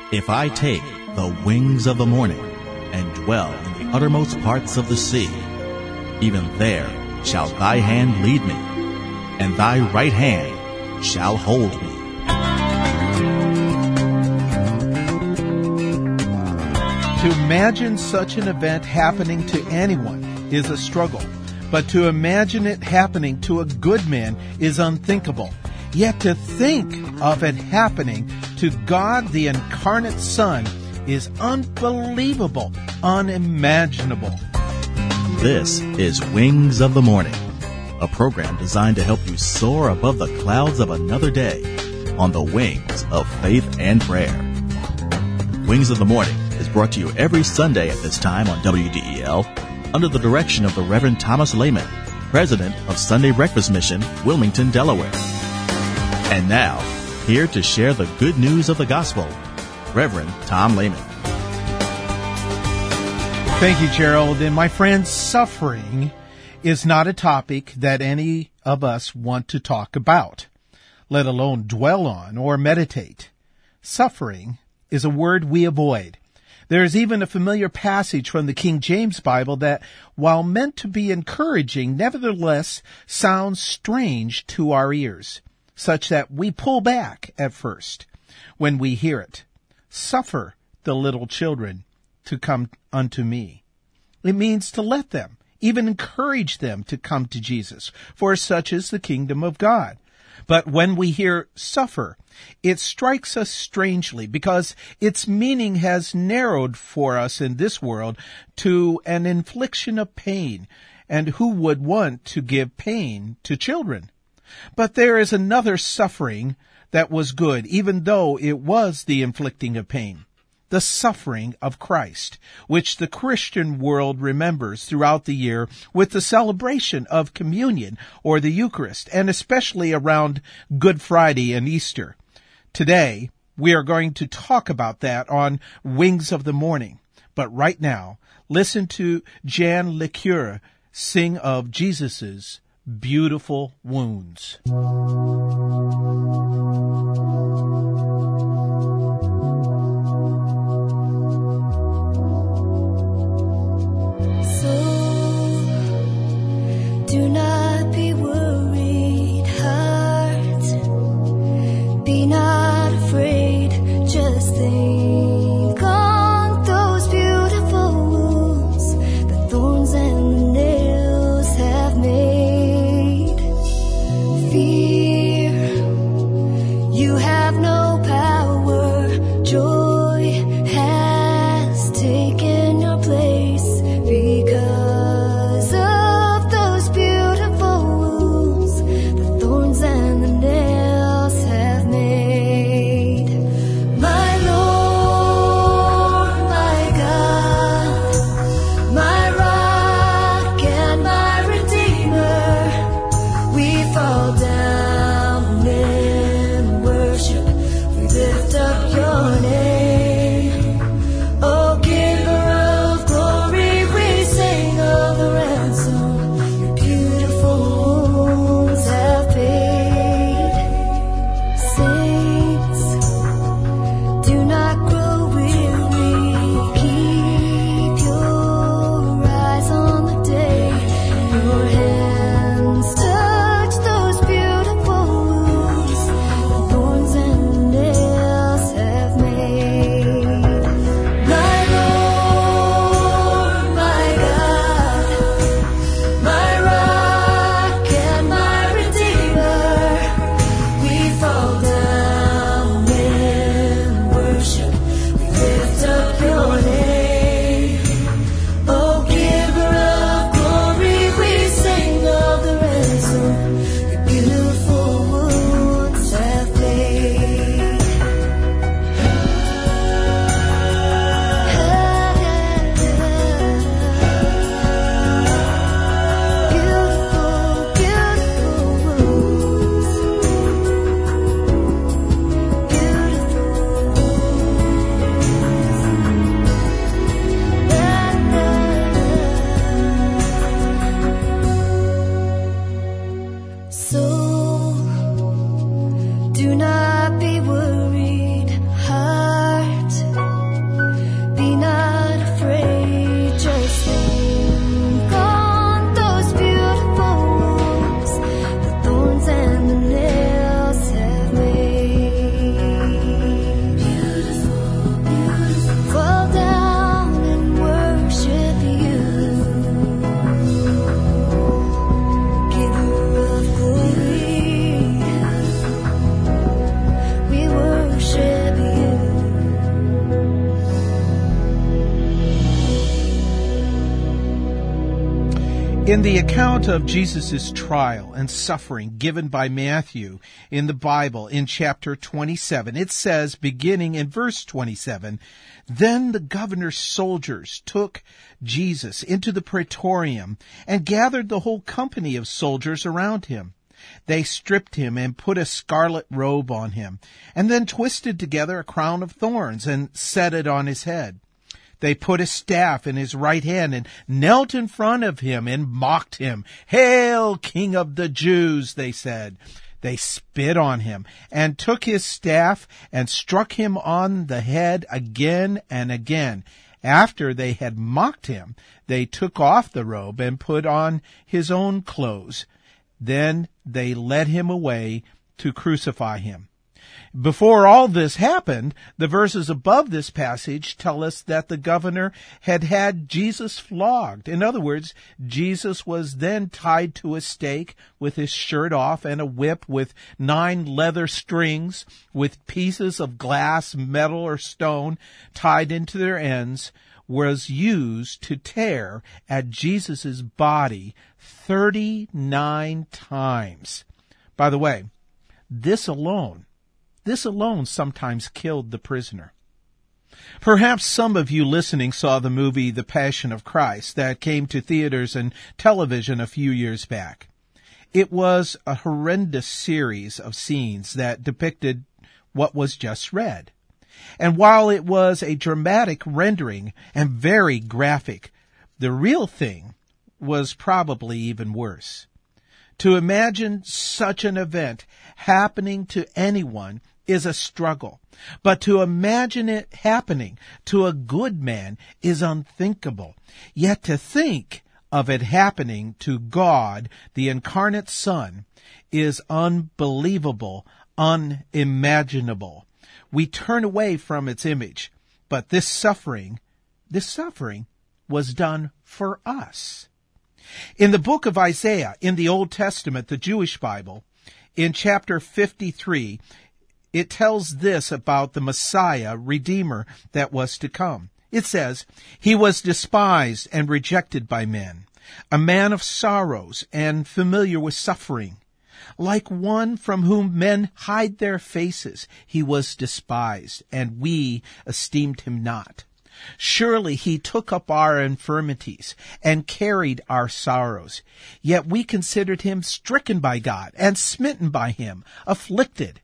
If I take the wings of the morning and dwell in the uttermost parts of the sea, even there shall thy hand lead me, and thy right hand shall hold me. To imagine such an event happening to anyone is a struggle, but to imagine it happening to a good man is unthinkable. Yet to think of it happening to God, the incarnate Son, is unbelievable, unimaginable. This is Wings of the Morning, a program designed to help you soar above the clouds of another day on the wings of faith and prayer. Wings of the Morning is brought to you every Sunday at this time on WDEL under the direction of the Reverend Thomas Lehman, President of Sunday Breakfast Mission, Wilmington, Delaware. And now, here to share the good news of the gospel, Reverend Tom Lehman. Thank you, Gerald. And my friends, suffering is not a topic that any of us want to talk about, let alone dwell on or meditate. Suffering is a word we avoid. There is even a familiar passage from the King James Bible that, while meant to be encouraging, nevertheless sounds strange to our ears, such that we pull back at first when we hear it. Suffer the little children to come unto me. It means to let them, even encourage them to come to Jesus, for such is the kingdom of God. But when we hear suffer, it strikes us strangely because its meaning has narrowed for us in this world to an infliction of pain, and who would want to give pain to children? But there is another suffering that was good, even though it was the inflicting of pain. The suffering of Christ, which the Christian world remembers throughout the year with the celebration of communion or the Eucharist, and especially around Good Friday and Easter. Today, we are going to talk about that on Wings of the Morning. But right now, listen to Jan LeCure sing of Jesus's beautiful wounds. Do not be worried, heart. Be not afraid. Just think on those beautiful wounds the thorns and the nails have made. Fear, you have no power. Joy has taken your place because of those beautiful wounds the thorns and the nails have made. My Lord, my God, my rock and my Redeemer, we fall down in worship, we lift up your name. Oh, giver of glory, we sing of the ransom your beautiful wounds have paid. Saints, do not grow weary, keep your eyes on the day, and your hands touch those beautiful wounds the thorns and the nails have made. My Lord, my God, my rock and my Redeemer, we fall down in worship, we lift up your name. Oh, giver of glory, we sing of the ransom your beautiful wounds have paid. Beautiful, beautiful wounds. Beautiful wounds. So do not be worried, heart. In the account of Jesus' trial and suffering given by Matthew in the Bible in chapter 27, it says, beginning in verse 27, "Then the governor's soldiers took Jesus into the praetorium and gathered the whole company of soldiers around him. They stripped him and put a scarlet robe on him, and then twisted together a crown of thorns and set it on his head. They put a staff in his right hand and knelt in front of him and mocked him. 'Hail, King of the Jews,' they said. They spit on him and took his staff and struck him on the head again and again. After they had mocked him, they took off the robe and put on his own clothes. Then they led him away to crucify him." Before all this happened, the verses above this passage tell us that the governor had had Jesus flogged. In other words, Jesus was then tied to a stake with his shirt off, and a whip with 9 leather strings with pieces of glass, metal, or stone tied into their ends was used to tear at Jesus' body 39 times. By the way, this alone sometimes killed the prisoner. Perhaps some of you listening saw the movie The Passion of Christ that came to theaters and television a few years back. It was a horrendous series of scenes that depicted what was just read. And while it was a dramatic rendering and very graphic, the real thing was probably even worse. To imagine such an event happening to anyone is a struggle, but to imagine it happening to a good man is unthinkable. Yet to think of it happening to God, the incarnate Son, is unbelievable, unimaginable. We turn away from its image, but this suffering was done for us. In the book of Isaiah, in the Old Testament, the Jewish Bible, in chapter 53, it tells this about the Messiah, Redeemer, that was to come. It says, "He was despised and rejected by men, a man of sorrows and familiar with suffering. Like one from whom men hide their faces, he was despised, and we esteemed him not. Surely he took up our infirmities and carried our sorrows. Yet we considered him stricken by God and smitten by him, afflicted.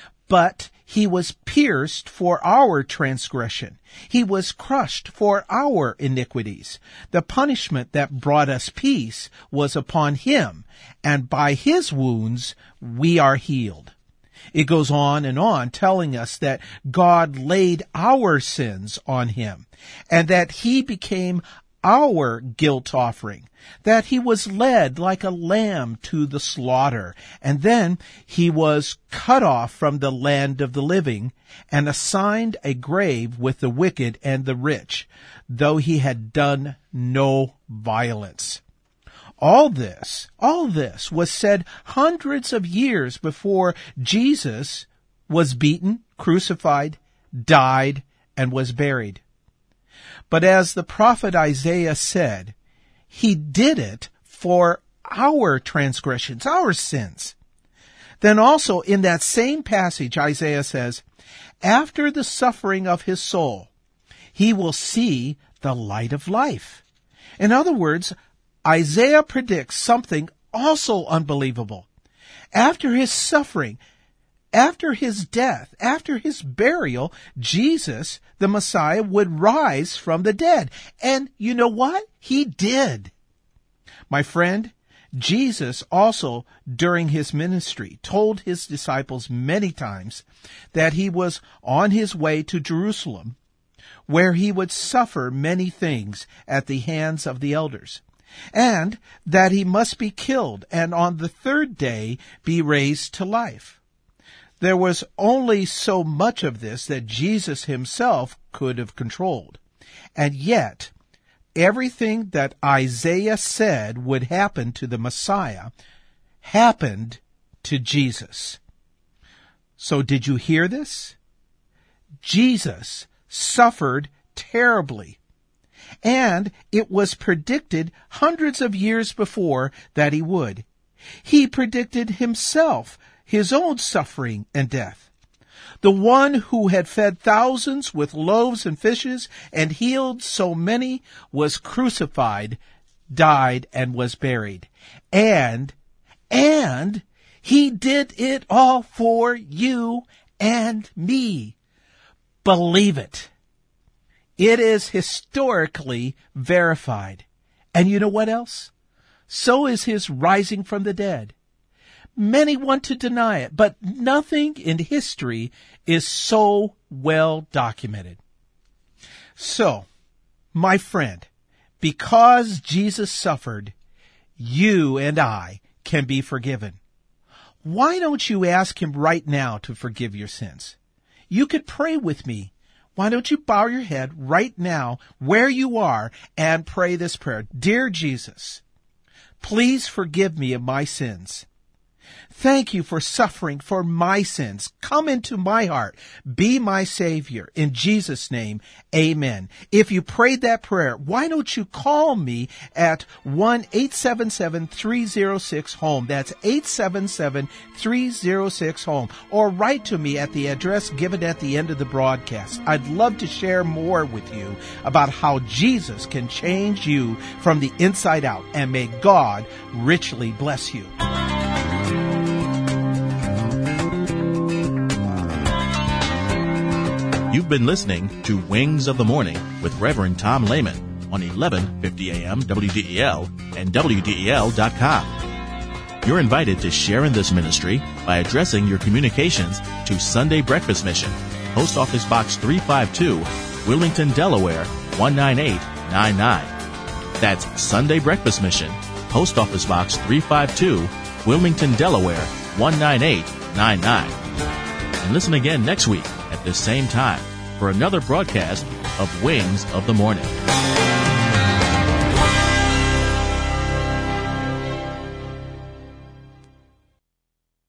But he was pierced for our transgression. He was crushed for our iniquities. The punishment that brought us peace was upon him, and by his wounds we are healed." It goes on, telling us that God laid our sins on him, and that he became our guilt offering, that he was led like a lamb to the slaughter, and then he was cut off from the land of the living and assigned a grave with the wicked and the rich, though he had done no violence. All this was said hundreds of years before Jesus was beaten, crucified, died, and was buried. But as the prophet Isaiah said, he did it for our transgressions, our sins. Then also in that same passage, Isaiah says, "After the suffering of his soul, he will see the light of life." In other words, Isaiah predicts something also unbelievable. After his suffering, after his death, after his burial, Jesus, the Messiah, would rise from the dead. And you know what? He did. My friend, Jesus also, during his ministry, told his disciples many times that he was on his way to Jerusalem, where he would suffer many things at the hands of the elders, and that he must be killed and on the third day be raised to life. There was only so much of this that Jesus himself could have controlled. And yet, everything that Isaiah said would happen to the Messiah happened to Jesus. So did you hear this? Jesus suffered terribly. and it was predicted hundreds of years before that he would. He predicted himself, his own suffering and death. The one who had fed thousands with loaves and fishes and healed so many was crucified, died, and was buried. And he did it all for you and me. Believe it. It is historically verified. And you know what else? So is his rising from the dead. Many want to deny it, but nothing in history is so well documented. So, my friend, because Jesus suffered, you and I can be forgiven. Why don't you ask him right now to forgive your sins? You could pray with me. Why don't you bow your head right now where you are and pray this prayer? Dear Jesus, please forgive me of my sins. Thank you for suffering for my sins. Come into my heart. Be my Savior. In Jesus' name, amen. If you prayed that prayer, why don't you call me at 1-877-306-HOME. That's 877-306-HOME. Or write to me at the address given at the end of the broadcast. I'd love to share more with you about how Jesus can change you from the inside out. And may God richly bless you. You've been listening to Wings of the Morning with Reverend Tom Lehman on 1150 AM WDEL and WDEL.com. You're invited to share in this ministry by addressing your communications to Sunday Breakfast Mission, Post Office Box 352, Wilmington, Delaware 19899. That's Sunday Breakfast Mission, Post Office Box 352, Wilmington, Delaware 19899. And listen again next week at the same time for another broadcast of Wings of the Morning.